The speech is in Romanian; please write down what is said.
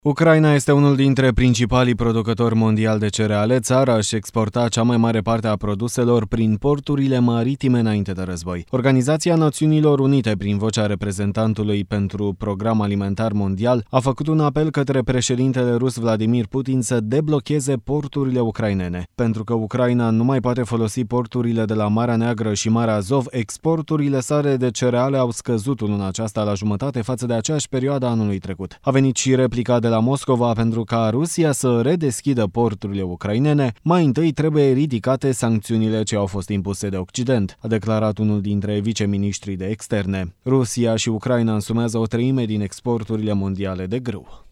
Ucraina este unul dintre principalii producători mondiali de cereale. Țara își exporta cea mai mare parte a produselor prin porturile maritime înainte de război. Organizația Națiunilor Unite, prin vocea reprezentantului pentru Program Alimentar Mondial, a făcut un apel către președintele rus Vladimir Putin să deblocheze porturile ucrainene. Pentru că Ucraina nu mai poate folosi porturile de la Marea Neagră și Marea Azov, exporturile sale de cereale au scăzut luna aceasta la jumătate față de aceeași perioadă anului trecut. A venit și replica de la Moscova pentru ca Rusia să redeschidă porturile ucrainene. Mai întâi trebuie ridicate sancțiunile ce au fost impuse de Occident, a declarat unul dintre viceministrii de externe. Rusia și Ucraina însumează o treime din exporturile mondiale de grâu.